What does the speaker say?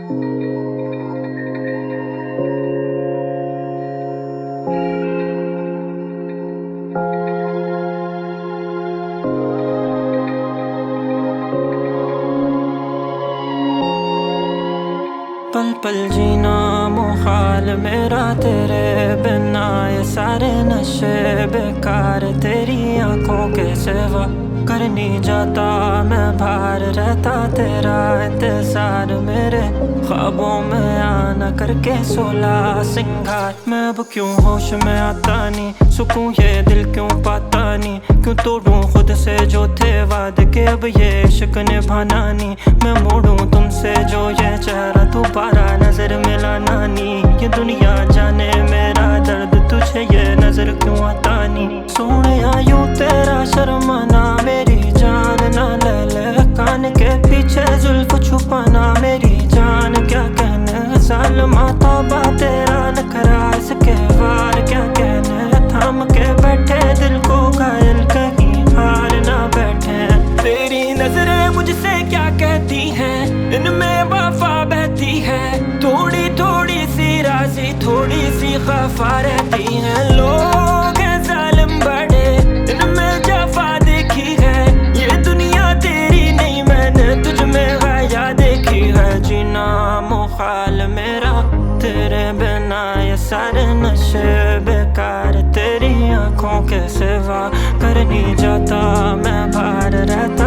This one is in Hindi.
पल पल जीना मुहाल मेरा तेरे बिना, ये सारे नशे बेकार तेरी आंखों के सिवा। कर नहीं जाता मैं बाहर रहता तेरा इंतजार, मेरे ख्वाबों में आना करके 16 सिंगार। मैं अब क्यों होश में आता नहीं, सुकून ये दिल क्यों पाता नहीं, क्यों तोड़ूं खुद से जो थे वादे के अब ये इश्क निभाना नहीं। मैं मोड़ूं तुमसे जो ये चेहरा दोबारा नजर मिलाना नहीं, ये दुनिया जाने मेरा दर्द तुझे ये नजर क्यों आता नहीं। सोनिया यूं तेरा शर्माना मेरी जान ना ले ले, कान के पीछे जुल्फ छुपाना मेरी जान क्या कहने। सालमा तौबा तेरा नखरा इसके वार क्या कहने, थाम के बैठे दिल को घायल कहीं हार ना बैठे। तेरी नजरें मुझसे क्या कहती हैं, इनमें वफा बहती है, थोड़ी थोड़ी सी राज़ी थोड़ी सी खफा रहती है। लोग हैं जालिम बड़े, इनमें जफा देखी है, ये दुनिया तेरी नहीं मैंने तुझ में हया देखी है। जीना मुहाल मेरा तेरे बिना, ये सारे नशे बेकार तेरी आंखों के सिवा। कर नहीं जाता मैं बाहर रहता